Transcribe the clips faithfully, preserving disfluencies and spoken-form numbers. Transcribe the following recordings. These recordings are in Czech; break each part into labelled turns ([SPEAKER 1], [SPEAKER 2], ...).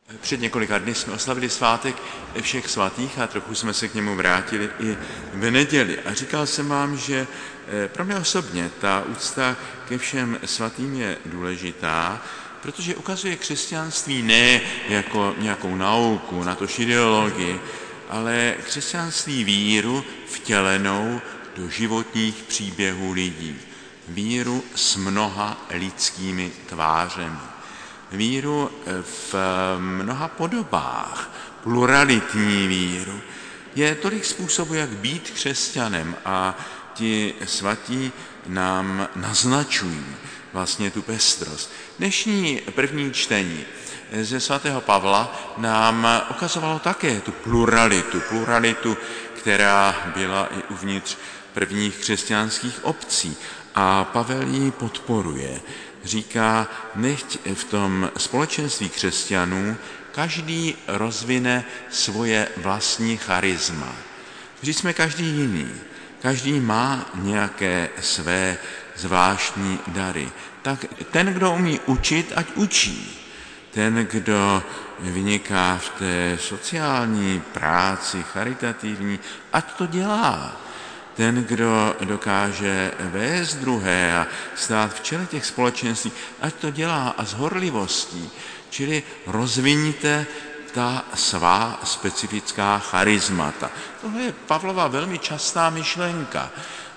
[SPEAKER 1] Před několika dny jsme oslavili svátek všech svatých a trochu jsme se k němu vrátili i v neděli. A říkal jsem vám, že pro mě osobně ta úcta ke všem svatým je důležitá, protože ukazuje křesťanství ne jako nějakou nauku, natož ideologii, ale křesťanství víru vtělenou do životních příběhů lidí. Víru s mnoha lidskými tvářemi. Víru v mnoha podobách, pluralitní víru. Je tolik způsobů, jak být křesťanem a ti svatí nám naznačují vlastně tu pestrost. Dnešní první čtení ze svatého Pavla nám ukazovalo také tu pluralitu, pluralitu, která byla i uvnitř prvních křesťanských obcí. A Pavel ji podporuje. Říká, nechť v tom společenství křesťanů každý rozvine svoje vlastní charisma. Vždyť jsme každý jiný. Každý má nějaké své zvláštní dary. Tak ten, kdo umí učit, ať učí. Ten, kdo vyniká v té sociální práci, charitativní, ať to dělá. Ten, kdo dokáže vést druhé a stát v čele těch společenství, ať to dělá a s horlivostí. Čili rozviníte ta svá specifická charismata. Tohle je Pavlova velmi častá myšlenka.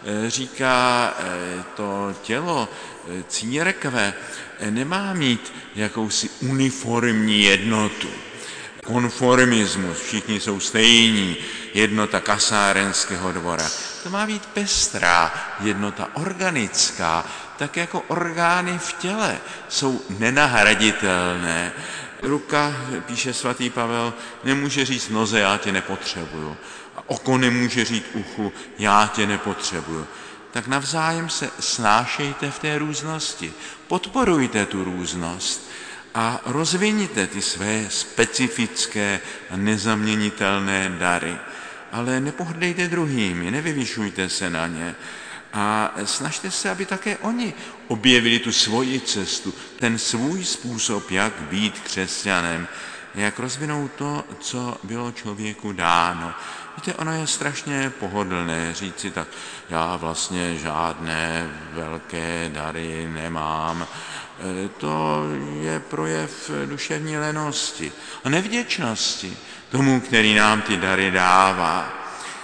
[SPEAKER 1] Říká, to tělo církve nemá mít jakousi uniformní jednotu. Konformismus, všichni jsou stejní, jednota kasárenského dvora. To má být pestrá jednota, organická, tak jako orgány v těle jsou nenahraditelné. Ruka, píše svatý Pavel, nemůže říct noze, já tě nepotřebuju. A oko nemůže říct uchu, já tě nepotřebuju. Tak navzájem se snášejte v té různosti, podporujte tu různost a rozviníte ty své specifické a nezaměnitelné dary. Ale nepohrdejte druhými, nevyvyšujte se na ně a snažte se, aby také oni objevili tu svoji cestu, ten svůj způsob, jak být křesťanem, jak rozvinout to, co bylo člověku dáno. Víte, ono je strašně pohodlné říci, tak já vlastně žádné velké dary nemám. To je projev duševní lenosti a nevděčnosti tomu, který nám ty dary dává.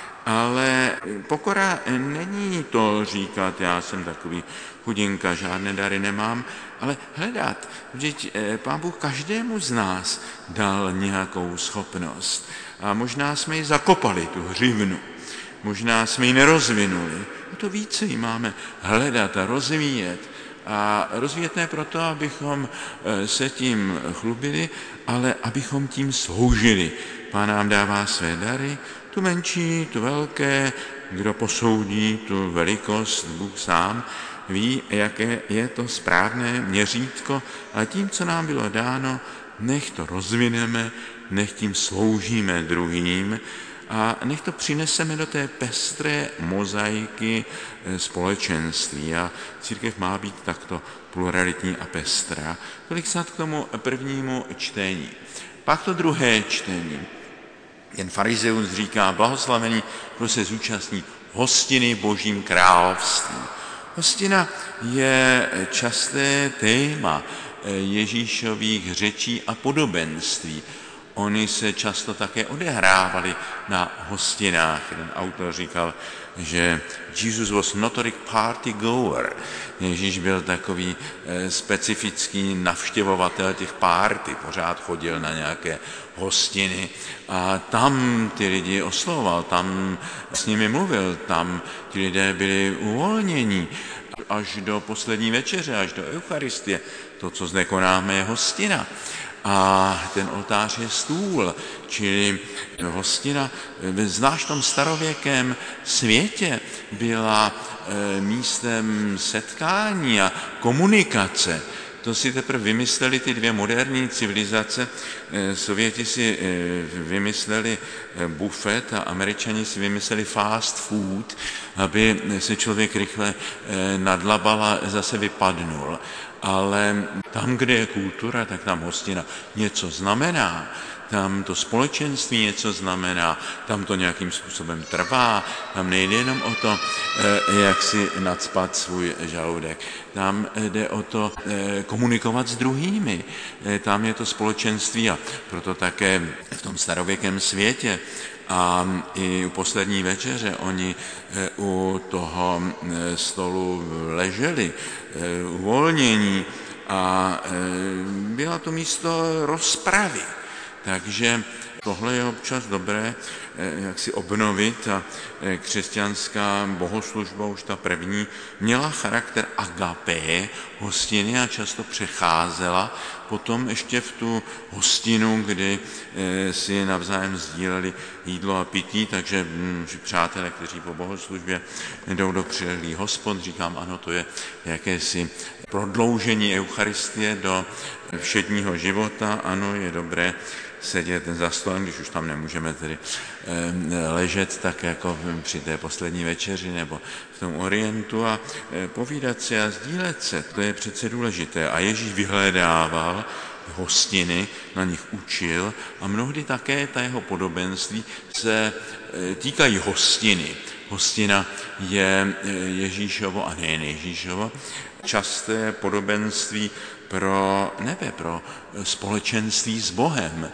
[SPEAKER 1] Ale pokora není to říkat, já jsem takový chudinka, žádné dary nemám, ale hledat. Vždyť Pán Bůh každému z nás dal nějakou schopnost. A možná jsme ji zakopali, tu hřivnu. Možná jsme ji nerozvinuli. O to více ji máme hledat a rozvíjet. A rozvíjet ne proto, abychom se tím chlubili, ale abychom tím sloužili. Pán nám dává své dary, tu menší, tu velké, kdo posoudí tu velikost, Bůh sám ví, jaké je to správné měřítko, ale tím, co nám bylo dáno, nech to rozvineme, nech tím sloužíme druhým a nech to přineseme do té pestré mozaiky společenství. A církev má být takto pluralitní a pestrá. Tolik snad k tomu prvnímu čtení. Pak to druhé čtení. Jen farizeus říká, blahoslavený, kdo se zúčastní hostiny Božím království. Hostina je časté téma Ježíšových řečí a podobenství. Oni se často také odehrávali na hostinách. Jeden autor říkal, že Jesus was notoric party goer. Ježíš byl takový specifický navštěvovatel těch párty, pořád chodil na nějaké hostiny a tam ty lidi oslovoval, tam s nimi mluvil, tam ti lidé byli uvolnění. Až do poslední večeře, až do Eucharistie, to, co zde konáme, je hostina. A ten oltář je stůl, čili hostina, zvlášť v tom starověkém světě, byla místem setkání a komunikace. To si teprve vymysleli ty dvě moderní civilizace. Sověti si vymysleli bufet a Američani si vymysleli fast food, aby se člověk rychle nadlabal a zase vypadnul. ale tam, kde je kultura, tak tam hostina něco znamená. Tam to společenství něco znamená, tam to nějakým způsobem trvá, tam nejde jenom o to, jak si nacpat svůj žaludek. Tam jde o to komunikovat s druhými. Tam je to společenství a proto také v tom starověkém světě a i u poslední večeře oni u toho stolu leželi, uvolnění a byla to místo rozpravy. Takže tohle je občas dobré, jak si obnovit a křesťanská bohoslužba, už ta první, měla charakter agapé hostiny a často přecházela potom ještě v tu hostinu, kdy si navzájem sdíleli jídlo a pití, takže přátelé, kteří po bohoslužbě jdou do přilehlých hospod, říkám, ano, to je jakési prodloužení eucharistie do všedního života, ano, je dobré sedět za stolem, když už tam nemůžeme tedy ležet tak jako při té poslední večeři nebo v tom orientu a povídat si a sdílet se. To je přece důležité. A Ježíš vyhledával hostiny, na nich učil a mnohdy také ta jeho podobenství se týkají hostiny. Hostina je Ježíšovo a nejen Ježíšovo. Časté podobenství pro nebe, pro společenství s Bohem.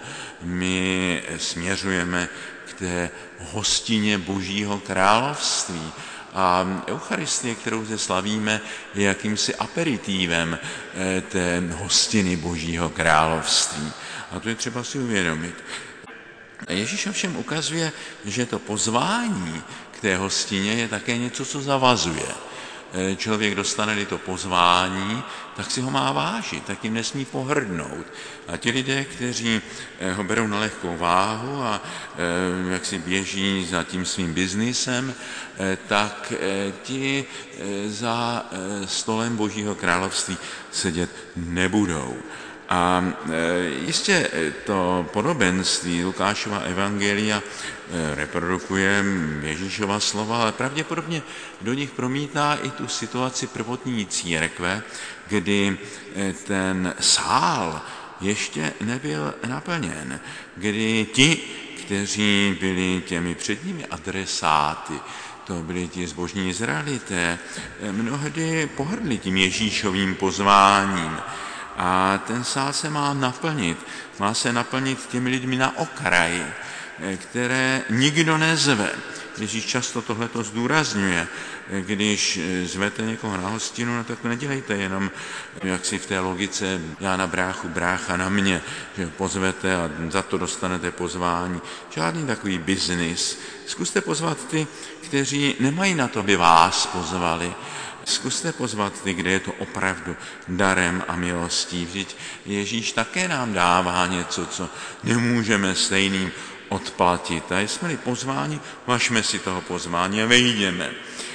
[SPEAKER 1] My směřujeme k té hostině Božího království a Eucharistie, kterou zde slavíme, je jakýmsi aperitívem té hostiny Božího království. A to je třeba si uvědomit. Ježíš ovšem ukazuje, že to pozvání k té hostině je také něco, co zavazuje. Člověk dostane-li to pozvání, tak si ho má vážit, tak jim nesmí pohrdnout. A ti lidé, kteří ho berou na lehkou váhu a jak si běží za tím svým biznisem, tak ti za stolem Božího království sedět nebudou. A jistě to podobenství Lukášova evangelia reprodukuje Ježíšova slova, ale pravděpodobně do nich promítá i tu situaci prvotní církve, kdy ten sál ještě nebyl naplněn, kdy ti, kteří byli těmi předními adresáty, to byli ti zbožní Izraelité, mnohdy pohrdli tím Ježíšovým pozváním. A ten sál se má naplnit. Má se naplnit těmi lidmi na okraji, které nikdo nezve. Ježíš často tohleto zdůrazňuje. Když zvete někoho na hostinu, no tak to nedělejte jenom jak si v té logice já na bráchu, brácha na mě, že pozvete a za to dostanete pozvání. Žádný takový biznis. Zkuste pozvat ty, kteří nemají na to, aby vás pozvali. Zkuste pozvat ty, kde je to opravdu darem a milostí. Vždyť Ježíš také nám dává něco, co nemůžeme stejným odplatit. A jsme-li pozváni, važme si toho pozvání a vyjdeme.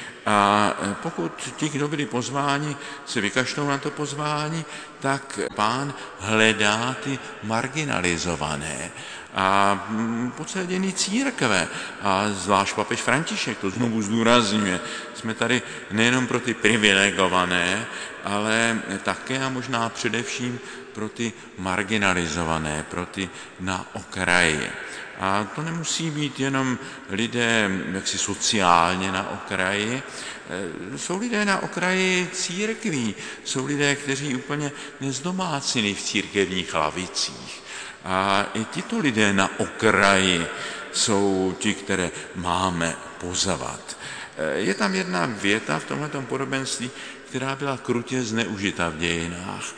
[SPEAKER 1] A pokud ti, kdo byli pozváni, se vykašlou na to pozvání, tak Pán hledá ty marginalizované a podceněný církve. A zvlášť papež František to znovu zdůrazňuje. Jsme tady nejenom pro ty privilegované, ale také a možná především pro ty marginalizované, pro ty na okraji. A to nemusí být jenom lidé jaksi sociálně na okraji, jsou lidé na okraji církví, jsou lidé, kteří úplně nezdomácili v církevních lavicích. A i tito lidé na okraji jsou ti, které máme pozvat. Je tam jedna věta v tomhletom podobenství, která byla krutě zneužita v dějinách.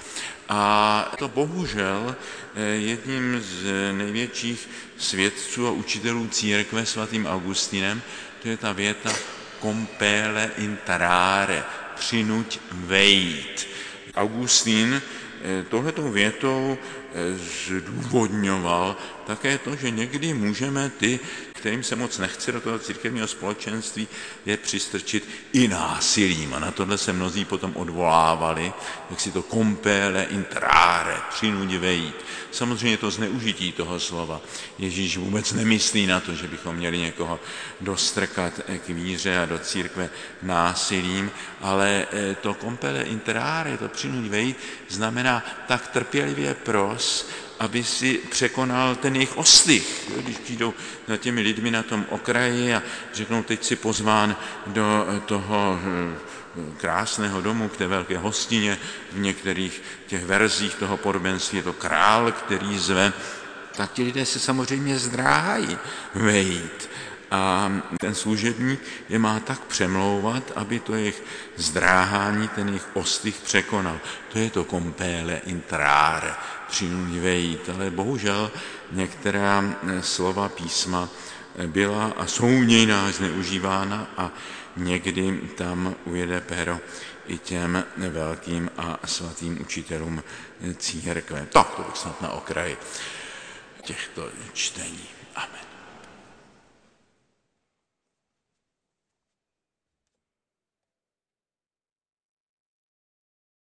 [SPEAKER 1] A to bohužel jedním z největších svědců a učitelů církve svatým Augustinem, to je ta věta compele intrare, přinuť vejít. Augustín tohletou větou zdůvodňoval také to, že někdy můžeme ty, kterým se moc nechce do toho církevního společenství, je přistrčit i násilím. A na tohle se mnozí potom odvolávali, jak si to compele intrare, přinudí vejít. Samozřejmě to zneužití toho slova. Ježíš vůbec nemyslí na to, že bychom měli někoho dostrkat k víře a do církve násilím, ale to compele intrare, to přinudí vejít, znamená tak trpělivě pros, aby si překonal ten jejich ostych. Když přijdou za těmi lidmi na tom okraji a řeknou, teď si pozván do toho krásného domu, k té velké hostině, v některých těch verzích toho podobenství je to král, který zve, tak ti lidé se samozřejmě zdráhají vejít. A ten služebník je má tak přemlouvat, aby to jejich zdráhání, ten jejich ostych překonal. To je to compele intrare, přinudí vejít. Ale bohužel některá slova písma byla a jsou v něj nás zneužívána a někdy tam ujede pero i těm velkým a svatým učitelům církve. Tak to bych snad na okraji těchto čtení. Amen.